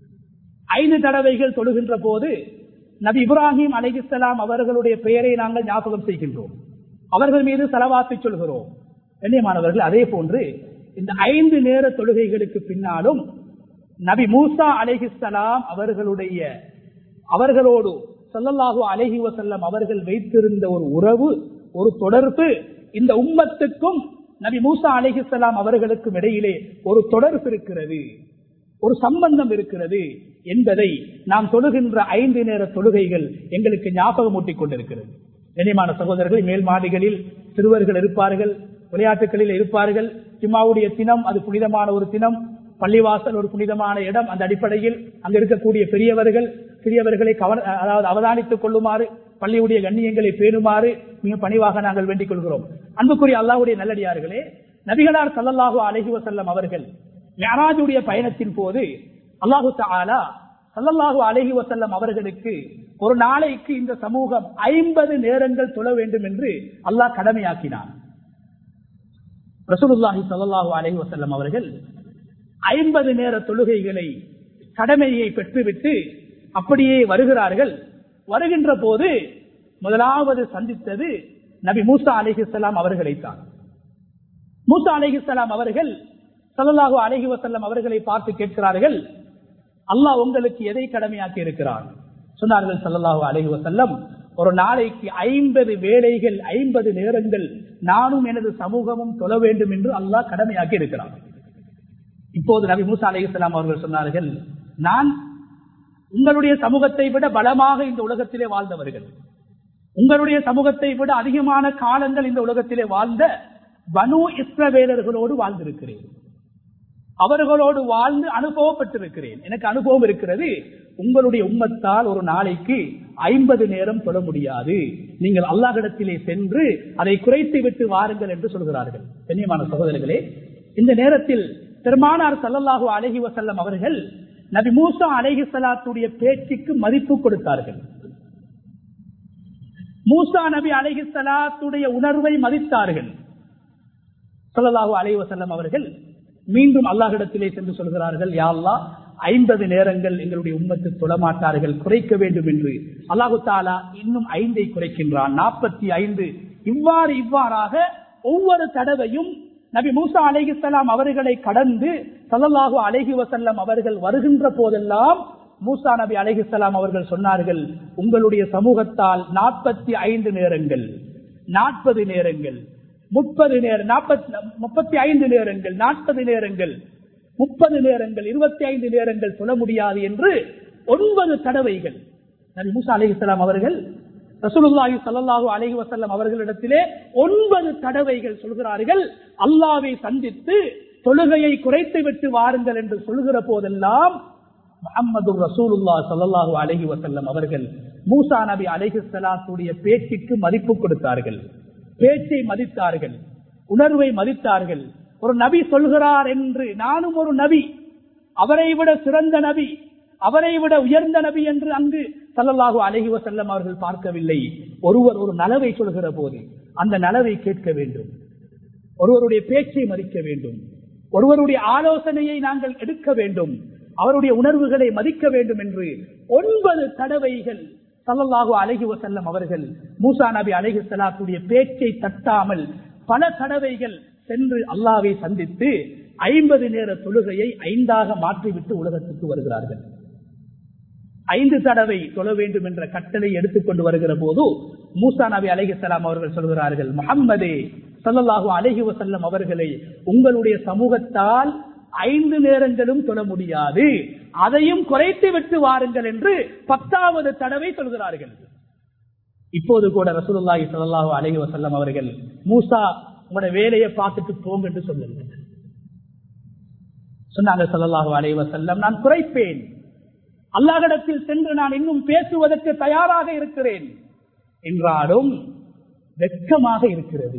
ஐந்து தடவைகள் தொழுகின்ற போது நபி இப்ராஹிம் அலைஹிஸ்ஸலாம் அவர்களுடைய பெயரை நாங்கள் ஞாபகம் செய்கின்றோம், அவர்கள் மீது ஸலவாத்தை சொல்கிறோம். கண்ணியமானவர்கள், அதே போன்று இந்த ஐந்து நேர தொழுகைகளுக்கு பின்னாலும் நபி மூசா அலைஹிஸ்ஸலாம் அவர்களுடைய அவர்களோடு ஸல்லல்லாஹு அலைஹி வஸல்லம் அவர்கள் வைத்திருந்த ஒரு உறவு, ஒரு தொடர்பு, இந்த உம்மத்துக்கும் நபி மூசா அலைஹிஸ்ஸலாம் அவர்களுக்கும் இடையிலே ஒரு தொடர்பு இருக்கிறது, ஒரு சம்பந்தம் இருக்கிறது என்பதை நாம் தொழுகின்ற ஐந்து நேர தொழுகைகள் எங்களுக்கு ஞாபகம் ஊட்டிக் கொண்டிருக்கிறது. கண்ணியமான சகோதரர்கள், மேல் மாடிகளில் சிறுவர்கள் இருப்பார்கள், விளையாட்டுகளில் இருப்பார்கள். ஜும்மாவுடைய தினம் அது புனிதமான ஒரு தினம், பள்ளிவாசல் ஒரு புனிதமான இடம். அந்த அடிப்படையில் அங்கு இருக்கக்கூடிய பெரியவர்கள் சிறியவர்களை கவன அதாவது அவதானித்துக் கொள்ளுமாறு, பள்ளியுடைய கண்ணியங்களை பேணுமாறு மிக பணிவாக நாங்கள் வேண்டிக் கொள்கிறோம். அன்புக்குரிய அல்லாஹ்வுடைய நல்லடியார்களே, நபிகளார் ஸல்லல்லாஹு அலைஹி வஸல்லம் அவர்கள் மிஅராஜுடைய பயணத்தின் போது அல்லாஹு தஆலா ஸல்லல்லாஹு அலைஹி வஸல்லம் அவர்களுக்கு ஒரு நாளைக்கு இந்த சமூகம் ஐம்பது நேரங்கள் தொழ வேண்டும் என்று அல்லாஹ் கடமையாக்கினான். ரசூலுல்லாஹி ஸல்லல்லாஹு அலைஹி வஸல்லம் அவர்கள் ஐம்பது நேர தொழுகைகளை கடமையை பெற்றுவிட்டு அப்படியே வருகிறார்கள். வருகின்ற போது முதலாவது சந்தித்தது நபி மூசா அலைஹிஸ்ஸலாம் அவர்களைத்தான். மூசா அலைஹிஸ்ஸலாம் அவர்கள் ஸல்லல்லாஹு அலைஹி வஸல்லம் அவர்களை பார்த்து கேட்கிறார்கள், அல்லாஹ் உங்களுக்கு எதை கடமையாக்கி இருக்கிறான்? சொன்னார்கள் ஸல்லல்லாஹு அலைஹி வஸல்லம், ஒரு நாளைக்கு ஐம்பது வேளைகள் ஐம்பது நேரங்கள் நானும் எனது சமூகமும் தொழ வேண்டும் என்று அல்லாஹ் கடமையாக்கி இருக்கிறான். இப்போது நபி மூசா அலைஹிஸ்ஸலாம் அவர்கள் சொன்னார்கள், நான் உங்களுடைய சமூகத்தை விட பலமாக இந்த உலகத்திலே வாழ்ந்தவர்கள், உங்களுடைய சமூகத்தை விட அதிகமான காலங்கள் இந்த உலகத்திலே வாழ்ந்த பனு இஸ்ரவேலர்களோடு வாழ்ந்திருக்கிறேன், அவர்களோடு வாழ்ந்து அனுபவப்பட்டிருக்கிறேன், எனக்கு அனுபவம் இருக்கிறது. உங்களுடைய உம்மத்தால் ஒரு நாளைக்கு ஐம்பது நேரம் தொழ முடியாது, நீங்கள் அல்லாஹ்விடத்திலே சென்று அதை குறைத்து விட்டு வாருங்கள் என்று சொல்கிறார்கள். கண்ணியமான சகோதரர்களே, இந்த நேரத்தில் பெருமானார் ஸல்லல்லாஹு அலைஹி வஸல்லம் அவர்கள் நபி மூசா அலைஹிஸ்ஸலாத்துடைய பேச்சுக்கு மதிப்பு கொடுத்தார்கள். மூசா நபி அலைஹிஸ்ஸலாத்துடைய உணர்வை மதித்தார்கள். ஸல்லல்லாஹு அலைஹி வஸல்லம் அவர்கள் மீண்டும் அல்லாஹ்விடத்திலே சென்று சொல்கிறார்கள், யா அல்லாஹ், ஐம்பது நேரங்கள் எங்களுடைய உம்மத்து தொழமாட்டார்கள், குறைக்க வேண்டும் என்று. அல்லாஹு தஆலா இன்னும் ஐந்தை குறைக்கின்றான், நாற்பத்தி ஐந்து. இவ்வாறு இவ்வாறாக ஒவ்வொரு தடவையும் நபி மூசா அலைஹிஸ்ஸலாம் அவர்களை கடந்து ஸல்லல்லாஹு அலைஹி வஸல்லம் அவர்கள் வருகின்ற போதெல்லாம் மூசா நபி அலைஹிஸ்ஸலாம் அவர்கள் சொன்னார்கள், உங்களுடைய சமூகத்தால் நாற்பத்தி ஐந்து நேரங்கள், நாற்பது நேரங்கள், முப்பது நேரம், முப்பத்தி ஐந்து நேரங்கள், நாற்பது நேரங்கள், முப்பது நேரங்கள், இருபத்தி ஐந்து நேரங்கள் சொல்ல முடியாது என்று ஒன்பது தடவைகள் நபி மூசா அலைஹிஸ்ஸலாம் அவர்கள் ரசூலுல்லாஹி ஸல்லல்லாஹு அலைஹி வஸல்லம் அவர்களிடத்திலே ஒன்பது தடவைகள் சொல்கிறார்கள். அல்லாஹ்வை சந்தித்து தொழுகையை குறைத்து விட்டு வாருங்கள் என்று சொல்கிற போதெல்லாம் முஹம்மது ரசூலுல்லாஹி ஸல்லல்லாஹு அலைஹி வஸல்லம் அவர்கள் மூசா நபி அலைஹிஸ்ஸலாத்துடைய பேச்சுக்கு மதிப்பு கொடுத்தார்கள், பேச்சை மதித்தார்கள், உணர்வை மதித்தார்கள். ஒரு நபி சொல்கிறார் என்று, நானும் ஒரு நபி, அவரை விட சிறந்த நபி, அவரை விட உயர்ந்த நபி என்று அங்கு ஸல்லல்லாஹு அலைஹி வஸல்லம் அவர்கள் பார்க்கவில்லை. ஒருவர் ஒரு நலவை சொல்கிற போது அந்த நலவை கேட்க வேண்டும், ஒருவருடைய பேச்சை மதிக்க வேண்டும், ஒருவருடைய ஆலோசனையை நாங்கள் எடுக்க வேண்டும், அவருடைய உணர்வுகளை மதிக்க வேண்டும் என்று ஒன்பது தடவைகள் ஸல்லல்லாஹு அலைஹி வஸல்லம் அவர்கள் மூசா நபி அலைஹிஸ்ஸலாத்துடைய பேச்சை தட்டாமல் பல தடவைகள் சென்று அல்லாஹ்வை சந்தித்து ஐம்பது நேர தொழுகையை ஐந்தாக மாற்றிவிட்டு உலகத்துக்கு வருகிறார்கள். ஐந்து தடவை தொழ வேண்டும் என்ற கட்டளை எடுத்துக்கொண்டு வருகிற போது மூசா நபி அலைஹிஸ்ஸலாம் அவர்கள் சொல்கிறார்கள், முஹம்மதே ஸல்லல்லாஹு அலைஹி வஸல்லம் அவர்களை உங்களுடைய சமூகத்தால் ஐந்து நேரங்களும் தொழ முடியாது, அதையும் குறைத்து விட்டு வாருங்கள் என்று பத்தாவது தடவை சொல்கிறார்கள். இப்போது கூட ரசூலுல்லாஹி ஸல்லல்லாஹு அலைஹி வஸல்லம் அவர்கள், மூசா உங்களுடைய வேலையை பார்த்துட்டு போங்க என்று சொல்லுங்க சொன்னாங்க. ஸல்லல்லாஹு அலைஹி வஸல்லம், நான் குறைப்பேன், அல்லாஹ்விடத்தில் சென்று நான் இன்னும் பேசுவதற்கு தயாராக இருக்கிறேன் என்றாலும் வெட்கமாக இருக்கிறது.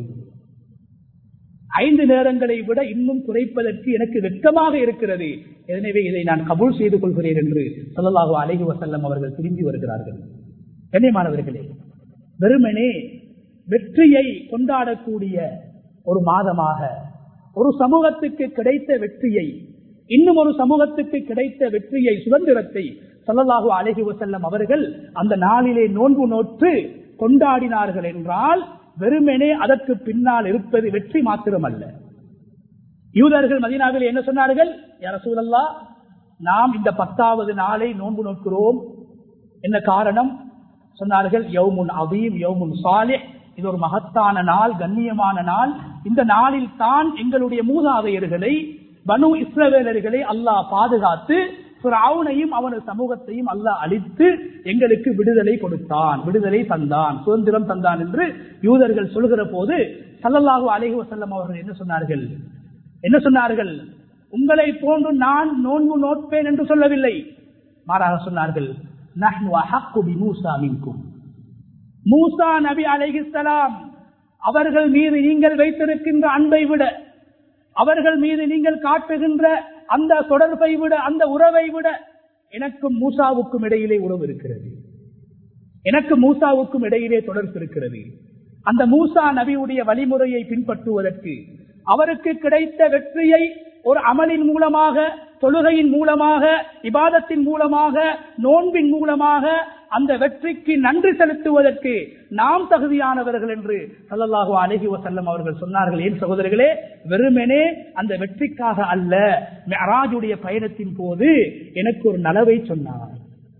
ஐந்து நேரங்களை விட இன்னும் குறைப்பதற்கு எனக்கு வெட்கமாக இருக்கிறது, எனவே இதை நான் கபூல் செய்து கொள்கிறேன் என்று ஸல்லல்லாஹு அலைஹி வஸல்லம் அவர்கள் திரும்பி வருகிறார்கள். கண்ணியமானவர்களே, வெறுமனே வெற்றியை கொண்டாடக்கூடிய ஒரு மாதமாக, ஒரு சமூகத்துக்கு கிடைத்த வெற்றியை, இன்னும் ஒரு சமூகத்துக்கு கிடைத்த வெற்றியை, சுதந்திரத்தை ஸல்லல்லாஹு அலைஹி வஸல்லம் அவர்கள் அந்த நாளிலே நோன்பு நோற்று கொண்டாடினார்கள் என்றால் வெறுமனே அதற்கு பின்னால் இருப்பது வெற்றி மாத்திரமல்ல. யூதர்கள் மதீனாவில் என்ன சொன்னார்கள்? யா ரசூலல்லாஹ், நாம் இந்த பத்தாவது நாளை நோன்பு நோக்கிறோம், என்ன காரணம்? சொன்னார்கள், யௌமுன் அதீம், யௌமுன் சாலிஹ், இது ஒரு மகத்தான நாள், கண்ணியமான நாள். இந்த நாளில் தான் எங்களுடைய மூதாதையர்களை, பனு இஸ்ரவேலர்களை அல்லாஹ் பாதுகாத்து ஃபிரௌனையும் அவனது சமூகத்தையும் அல்லாஹ் அழித்து எங்களுக்கு விடுதலை கொடுத்தான், விடுதலை தந்தான், சுதந்திரம் தந்தான் என்று யூதர்கள் சொல்கிற போது ஸல்லல்லாஹு அலைஹி வஸல்லம் அவர்கள் என்ன சொன்னார்கள்? என்ன சொன்னார்கள்? உங்களை போன்று நான் நோன்பு நோட்பேன் என்று சொல்லவில்லை, மாறாக சொன்னார்கள், நஹ்னு அஹக்கு பிமூஸா மின்கும். மூசா நபி அலைஹிஸ்ஸலாம் அவர்கள் மீது நீங்கள் வைத்திருக்கின்ற அன்பை விட, அவர்கள் மீது நீங்கள் காட்டுகின்ற அந்த தொடர்பை விட, அந்த உறவை விட எனக்கும் மூசாவுக்கும் இடையிலே உறவு இருக்கிறது, எனக்கு மூசாவுக்கும் இடையிலே தொடர்பு இருக்கிறது. அந்த மூசா நபியுடைய வழிமுறையை பின்பற்றுவதற்கு, அவருக்கு கிடைத்த வெற்றியை ஒரு அமலின் மூலமாக, தொழுகையின் மூலமாக, இபாதத்தின் மூலமாக, நோன்பின் மூலமாக அந்த வெற்றிக்கு நன்றி செலுத்துவதற்கு நாம் தகுதியானவர்கள் என்று ஸல்லல்லாஹு அலைஹி வஸல்லம் அவர்கள் சொன்னார்கள். ஏன் சகோதரர்களே, வெறுமனே அந்த வெற்றிக்காக அல்ல, மிஅராஜுடைய பயணத்தின் போது எனக்கு ஒரு நலவை சொன்னார்,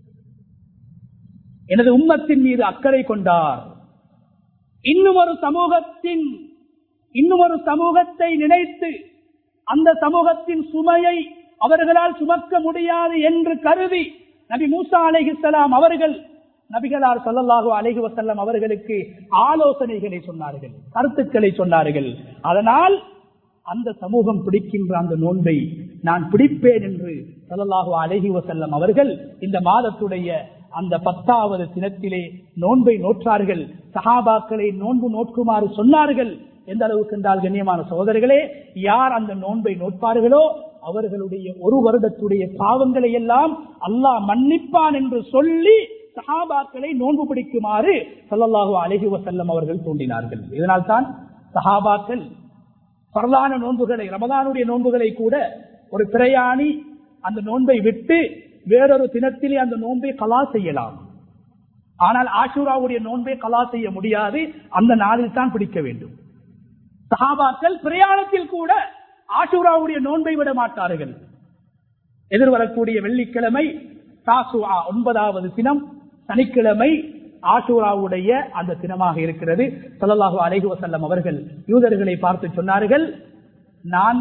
எனது உம்மத்தின் மீது அக்கறை கொண்டார், இன்னும் ஒரு சமூகத்தின் இன்னும் ஒரு சமூகத்தை நினைத்து அந்த சமூகத்தின் சுமையை அவர்களால் சுமக்க முடியாது என்று கருதி நபி மூசா அலைஹிஸ்ஸலாம் அவர்கள் நபிகளார் ஸல்லல்லாஹு அலைஹி வஸல்லம் அவர்களுக்கு ஆலோசனைகளை சொன்னார்கள், கருத்துக்களை சொன்னார்கள். அதனால் அந்த சமூகம் பிடிக்கின்ற அந்த நோன்பை நான் பிடிப்பேன் என்று ஸல்லல்லாஹு அலைஹி வஸல்லம் அவர்கள் இந்த மாதத்துடைய அந்த பத்தாவது தினத்திலே நோன்பை நோற்றார்கள். சஹாபாக்களை நோன்பு நோக்குமாறு சொன்னார்கள். எந்த அளவுக்கு என்றால் கண்ணியமான சகோதரர்களே, யார் அந்த நோன்பை நோட்பார்களோ அவர்களுடைய ஒரு வருடத்துடைய பாவங்களை எல்லாம் அல்லாஹ் மன்னிப்பான் என்று சொல்லி சஹாபாக்களை நோன்பு பிடிக்குமாறு ஸல்லல்லாஹு அலைஹி வஸல்லம் அவர்கள் தூண்டினார்கள். இதனால் தான் சஹாபாக்கள் பரலான நோன்புகளை, ரமதானுடைய நோன்புகளை கூட ஒரு பிரயாணி அந்த நோன்பை விட்டு வேறொரு தினத்திலே அந்த நோன்பை கலா செய்யலாம். ஆனால் ஆஷூராவுடைய நோன்பை கலா செய்ய முடியாது, அந்த நாளில் தான் பிடிக்க வேண்டும். சஹாபாக்கள் பிரயாணத்தில் கூட ஆஷூராவுடைய நோன்பை விட மாட்டார்கள். எதிர்வரக்கூடிய வெள்ளிக்கிழமை தாசுஆ ஒன்பதாவது தினம், சனிக்கிழமை ஆஷூராவுடைய அந்த தினமாக இருக்கிறது. ஸல்லல்லாஹு அலைஹி வஸல்லம் அவர்கள் யூதர்களை பார்த்து சொன்னார்கள், நான்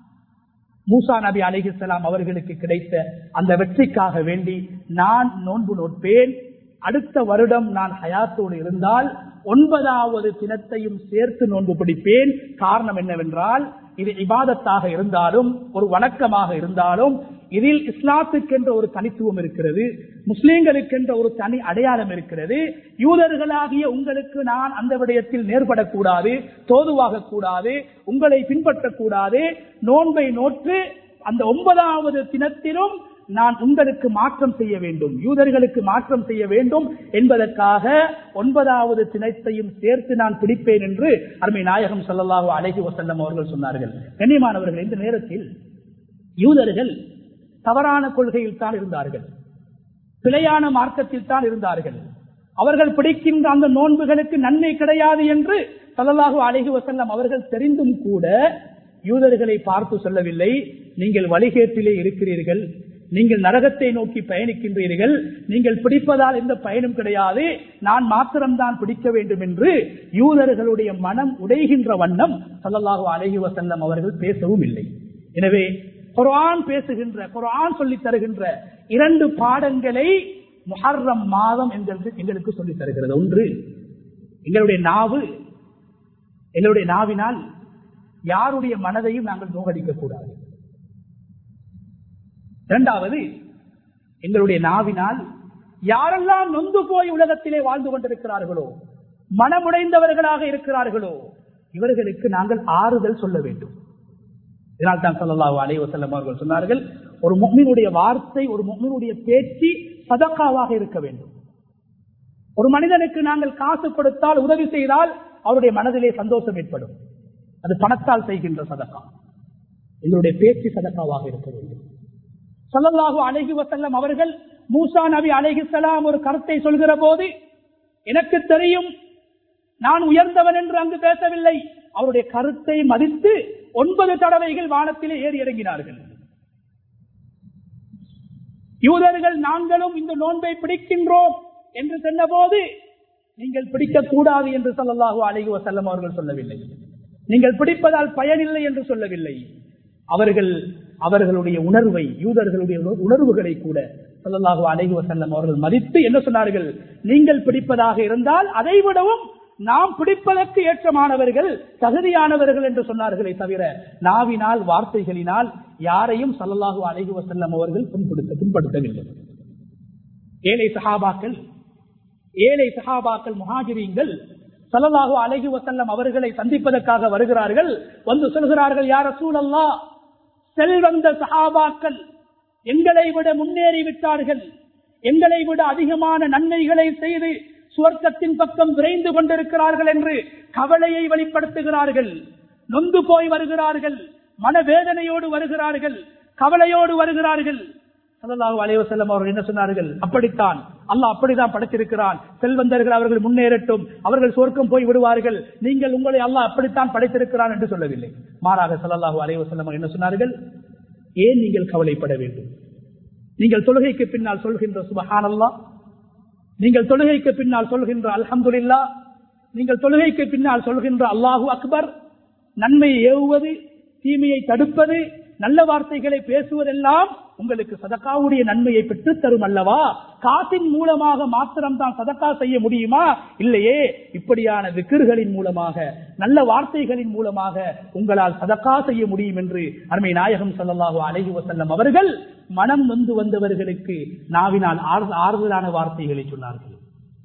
மூசா நபி அலைஹிஸ்ஸலாம் அவர்களுக்கு கிடைத்த அந்த வெற்றிக்காக வேண்டி நான் நோன்பு நோட்பேன். அடுத்த வருடம் நான் ஹயாத்தோடு இருந்தால் ஒன்பதாவது தினத்தையும் சேர்த்து நோன்பு பிடிப்பேன். காரணம் என்னவென்றால், இது இபாதத்தாக இருந்தாலும் ஒரு வணக்கமாக இருந்தாலும் இதில் இஸ்லாத்துக்கென்ற ஒரு தனித்துவம் இருக்கிறது, முஸ்லிம்களுக்கென்ற ஒரு தனி அடையாளம் இருக்கிறது. யூதர்களாகிய உங்களுக்கு நான் அந்த விடயத்தில் நேர்படக்கூடாது, தோதுவாக கூடாது, உங்களை பின்பற்றக்கூடாது. நோன்பை நோற்று அந்த ஒன்பதாவது தினத்திலும் நான் உங்களுக்கு மாற்றம் செய்ய வேண்டும், யூதர்களுக்கு மாற்றம் செய்ய வேண்டும் என்பதற்காக ஒன்பதாவது தினத்தையும் சேர்த்து நான் பிடிப்பேன் என்று அருமை நாயகம் ஸல்லல்லாஹு அலைஹி வஸல்லம் அவர்கள் சொன்னார்கள். கண்ணியமானவர்கள், இந்த நேரத்தில் யூதர்கள் தவறான கொள்கையில் தான் இருந்தார்கள், பிழையான மார்க்கத்தில் தான் இருந்தார்கள். அவர்கள் பிடிக்கின்ற அந்த நோன்புகளுக்கு நன்மை கிடையாது என்று ஸல்லல்லாஹு அலைஹி வஸல்லம் அவர்கள் தெரிந்தும் கூட யூதர்களை பார்த்து சொல்லவில்லை, நீங்கள் வழிகேட்டிலே இருக்கிறீர்கள், நீங்கள் நரகத்தை நோக்கி பயணிக்கின்றீர்கள், நீங்கள் பிடிப்பதால் எந்த பயனும் கிடையாது, நான் மாத்திரம்தான் பிடிக்க வேண்டும் என்று யூதர்களுடைய மனம் உடைகின்ற வண்ணம் ஸல்லல்லாஹு அலைஹி வஸல்லம் அவர்கள் பேசவும் இல்லை. எனவே குர்ஆன் பேசுகின்ற, குர்ஆன் சொல்லித் தருகின்ற இரண்டு பாடங்களை முஹர்ரம் மாதம் எங்களுக்கு எங்களுக்கு சொல்லித் தருகிறது. ஒன்று, எங்களுடைய நாவு, எங்களுடைய நாவினால் யாருடைய மனதையும் நாங்கள் நோகடிக்க கூடாது. இரண்டாவது, எங்களுடைய நாவினால் யாரெல்லாம் நொந்து போய் உலகத்திலே வாழ்ந்து கொண்டிருக்கிறார்களோ, மனமுடைந்தவர்களாக இருக்கிறார்களோ, இவர்களுக்கு நாங்கள் ஆறுதல் சொல்ல வேண்டும். இதனால் தான் ஸல்லல்லாஹு அலைஹி வஸல்லம் அவர்கள் சொன்னார்கள், ஒரு முஃமினுடைய வார்த்தை, ஒரு முஃமினுடைய பேச்சு சதகாவாக இருக்க வேண்டும். ஒரு மனிதனுக்கு நாங்கள் காசு கொடுத்தால், உதவி செய்தால் அவருடைய மனதிலே சந்தோஷம் ஏற்படும், அது பணத்தால் செய்கின்ற சதகா. எங்களுடைய பேச்சு சதகாவாக இருக்க வேண்டும். ஸல்லல்லாஹு அலைஹி வஸல்லம் அவர்கள் மூசா நபி அலைஹிஸ்ஸலாம் ஒரு கருத்தை சொல்கிற போது, எனக்கு தெரியும் நான் உயர்ந்தவன் என்று அங்கு பேசவில்லை, அவருடைய கருத்தை மதித்து ஒன்பது தடவைகள் வானத்திலே ஏறி இறங்கினார்கள். யூதர்கள் நாங்களும் இந்த நோன்பை பிடிக்கின்றோம் என்று சொன்னபோது, நீங்கள் பிடிக்க கூடாது என்று ஸல்லல்லாஹு அலைஹி வஸல்லம் அவர்கள் சொல்லவில்லை, நீங்கள் பிடிப்பதால் பயனில்லை என்று சொல்லவில்லை. அவர்கள் அவர்களுடைய உணர்வை, யூதர்களுடைய உணர்வுகளை கூட ஸல்லல்லாஹு அலைஹி வஸல்லம் அவர்கள் மதித்து என்ன சொன்னார்கள், நீங்கள் பிடிப்பதாக இருந்தால் அதை விடவும் நாம் பிடிப்பதற்கு ஏற்றமானவர்கள், தகுதியானவர்கள் என்று சொன்னார்களே தவிர நாவினால், வார்த்தைகளினால் யாரையும் ஸல்லல்லாஹு அலைஹி வஸல்லம் அவர்கள் புண்படுத்த புண்படுத்தவில்லை. ஏழை சஹாபாக்கள் ஏழை சஹாபாக்கள் முஹாஜிரீன்கள் ஸல்லல்லாஹு அலைஹி வஸல்லம் அவர்களை சந்திப்பதற்காக வருகிறார்கள். வந்து சொல்கிறார்கள், யா ரசூலல்லாஹ், செல்வந்த சஹாபாக்கள் எங்களை விட முன்னேறி விட்டார்கள், எங்களை விட அதிகமான நன்மைகளை செய்து சுவர்க்கத்தின் பக்கம் விரைந்து கொண்டிருக்கிறார்கள் என்று கவலையை வெளிப்படுத்துகிறார்கள். நொந்து போய் வருகிறார்கள், மனவேதனையோடு வருகிறார்கள். கவலையோடு வருகிறார்கள். ஸல்லல்லாஹு அலைஹி வஸல்லம் அவர்கள் என்ன சொன்னார்கள்? அப்படித்தான் அல்லாஹ் அப்படித்தான் படைத்திருக்கிறான். செல்வந்தர்கள் அவர்கள் முன்னேறட்டும், அவர்கள் சொர்க்கம் போய் விடுவார்கள், நீங்கள் உங்களை அல்லாஹ் அப்படித்தான் படைத்திருக்கிறான் என்று சொல்லவில்லை. மாறாக ஸல்லல்லாஹு அலைஹி வஸல்லம் என்ன சொன்னார்கள்? ஏன் நீங்கள் கவலைப்பட வேண்டும்? நீங்கள் தொழுகைக்கு பின்னால் சொல்கின்ற சுப்ஹானல்லாஹ், நீங்கள் தொழுகைக்கு பின்னால் சொல்கின்ற அல்ஹம்துலில்லாஹ், நீங்கள் தொழுகைக்கு பின்னால் சொல்கின்ற அல்லாஹு அக்பர், நன்மையை ஏவுவது, தீமையை தடுப்பது, நல்ல வார்த்தைகளை பேசுவதெல்லாம் உங்களுக்கு சதக்காவுடைய நன்மையை பெற்றுத் தரும் அல்லவா? காசின் மூலமாக மாத்திரம் தான் சதக்கா செய்ய முடியுமா? இல்லையே. இப்படியான விக்கிர்களின் மூலமாக, நல்ல வார்த்தைகளின் மூலமாக உங்களால் சதக்கா செய்ய முடியும் என்று அருமை நாயகம் ஸல்லல்லாஹு அலைஹி வஸல்லம் அவர்கள் மனம் நொந்து வந்தவர்களுக்கு நாவினால் ஆறுதலான வார்த்தைகளை சொன்னார்கள்,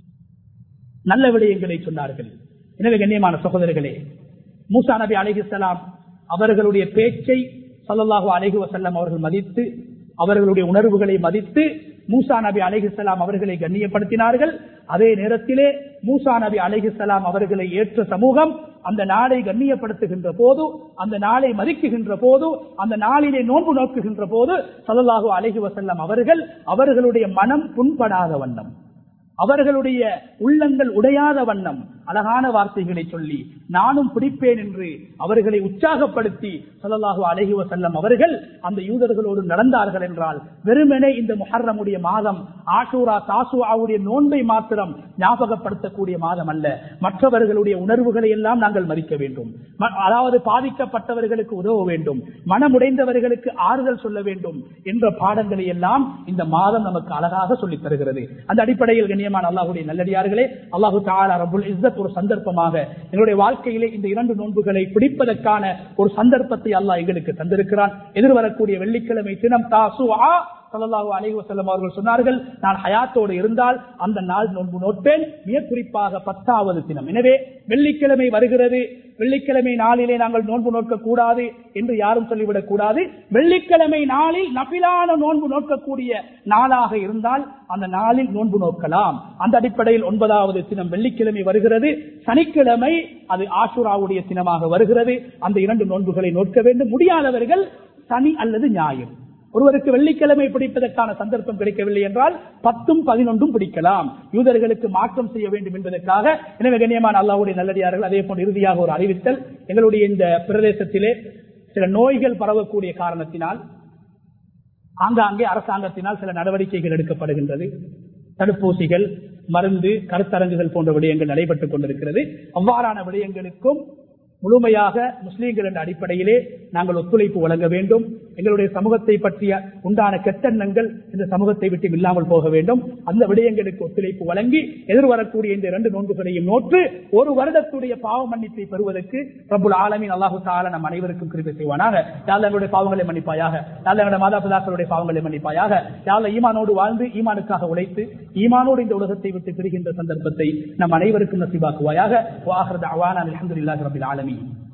நல்ல விடயங்களை சொன்னார்கள். எனவே கண்ணியமான சகோதரர்களே, மூசா நபி அலைஹிஸ்ஸலாம் அவர்களுடைய பேச்சை ஸல்லல்லாஹு அலைஹி வஸல்லம் அவர்கள் மதித்து, அவர்களுடைய உணர்வுகளை மதித்து மூசா நபி அலைஹிஸ்ஸலாம் அவர்களை கண்ணியப்படுத்தினார்கள். அதே நேரத்திலே மூசா நபி அலைஹிஸ்ஸலாம் அவர்களை ஏற்ற சமூகம் அந்த நாளை கண்ணியப்படுத்துகின்ற போது, அந்த நாளை மதிக்குகின்ற போது, அந்த நாளிலே நோன்பு நோக்குகின்ற போது ஸல்லல்லாஹு அலைஹி வஸல்லம் அவர்கள் அவர்களுடைய மனம் புண்படாத வண்ணம், அவர்களுடைய உள்ளங்கள் உடையாத வண்ணம் அழகான வார்த்தைகளை சொல்லி நானும் பிடிப்பேன் என்று அவர்களை உற்சாகப்படுத்தி ஸல்லல்லாஹு அலைஹி வஸல்லம் அவர்கள் அந்த யூதர்களோடு நடந்தார்கள் என்றால், வெறுமனே இந்த முஹர்ரமுடைய மாதம் ஆஷூரா தாசுஆவுடைய நோன்பை மாத்திரம் ஞாபகப்படுத்தக்கூடிய மாதம் அல்ல. மற்றவர்களுடைய உணர்வுகளை எல்லாம் நாங்கள் மதிக்க வேண்டும். அதாவது பாதிக்கப்பட்டவர்களுக்கு உதவ வேண்டும், மனமுடைந்தவர்களுக்கு ஆறுதல் சொல்ல வேண்டும் என்ற பாடங்களை எல்லாம் இந்த மாதம் நமக்கு அழகாக சொல்லித் தருகிறது. அந்த அடிப்படையில் கண்ணியமான அல்லாஹ்வுடைய நல்லடியார்களே, அல்லாஹு தஆலா ரப்புல் இஸ்ஸத் ஒரு சந்தர்ப்பமாக எங்களுடைய வாழ்க்கையிலே இந்த இரண்டு நோன்புகளை பிடிப்பதற்கான ஒரு சந்தர்ப்பத்தை அல்லாஹ் எங்களுக்கு தந்திருக்கிறான். எதிர்வரக்கூடிய வெள்ளிக்கிழமை தினம் தாசுஆ ஸல்லல்லாஹு அலைஹி வஸல்லம் அவர்கள் சொன்னார்கள், நான் ஹயாத்தோடு இருந்தால் அந்த நாள் நோன்பு நோட்பேன், மிக குறிப்பாக பத்தாவது தினம். எனவே வெள்ளிக்கிழமை வருகிறது, வெள்ளிக்கிழமை நாளிலே நாங்கள் நோன்பு நோக்க கூடாது என்று யாரும் சொல்லிவிடக் கூடாது. வெள்ளிக்கிழமை நாளில் நபிலான நோன்பு நோக்கக்கூடிய நாளாக இருந்தால் அந்த நாளில் நோன்பு நோக்கலாம். அந்த அடிப்படையில் ஒன்பதாவது தினம் வெள்ளிக்கிழமை வருகிறது, சனிக்கிழமை அது ஆஷூராவுடைய தினமாக வருகிறது. அந்த இரண்டு நோன்புகளை நோக்க வேண்டும். முடியாதவர்கள் சனி அல்லது ஞாயிறு. ஒருவருக்கு வெள்ளிக்கிழமை பிடிப்பதற்கான சந்தர்ப்பம் கிடைக்கவில்லை என்றால் பத்தும் பதினொன்றும் பிடிக்கலாம், யூதர்களுக்கு மாற்றம் செய்ய வேண்டும் என்பதற்காக. எனவே கண்ணியமான அல்லாஹ்வுடைய நல்லடியார்கள், அதே போன்று இறுதியாக ஒரு அறிவித்தல். எங்களுடைய இந்த பிரதேசத்திலே சில நோய்கள் பரவக்கூடிய காரணத்தினால் ஆங்காங்கே அரசாங்கத்தினால் சில நடவடிக்கைகள் எடுக்கப்படுகின்றது. தடுப்பூசிகள், மருந்து, கருத்தரங்குகள் போன்ற விடயங்கள் நடைபெற்றுக் கொண்டிருக்கிறது. அவ்வாறான விடயங்களுக்கும் முழுமையாக முஸ்லீம்கள் என்ற அடிப்படையிலே நாங்கள் ஒத்துழைப்பு வழங்க வேண்டும். எங்களுடைய சமூகத்தை பற்றிய உண்டான கெட்டெண்ணங்கள் இந்த சமூகத்தை விட்டு இல்லாமல் போக வேண்டும். அந்த விடயங்களுக்கு ஒத்துழைப்பு வழங்கி எதிர்வரக்கூடிய இந்த இரண்டு நோன்புகளையும் நோற்று ஒரு வருடத்துடைய பாவ மன்னிப்பை பெறுவதற்கு ரப்புல் ஆலமீன் அல்லாஹு தஆலா நம் அனைவருக்கும் கிருபை செய்வானாக. யா அல்லாஹ் எங்களுடைய பாவங்களை மன்னிப்பாயாக, யா அல்லாஹ் எங்களுடைய மாதா பிதாக்களுடைய பாவங்களை மன்னிப்பாயாக, யா அல்லாஹ் ஈமானோடு வாழ்ந்து ஈமானுக்காக உழைத்து ஈமானோடு இந்த உலகத்தை விட்டு பிரிகின்ற சந்தர்ப்பத்தை நம் அனைவருக்கும் நசீபாக்குவாயாக. வ ஆகிரு தஅவானா அல்ஹம்துலில்லாஹி ரப்பில் ஆலமீன்.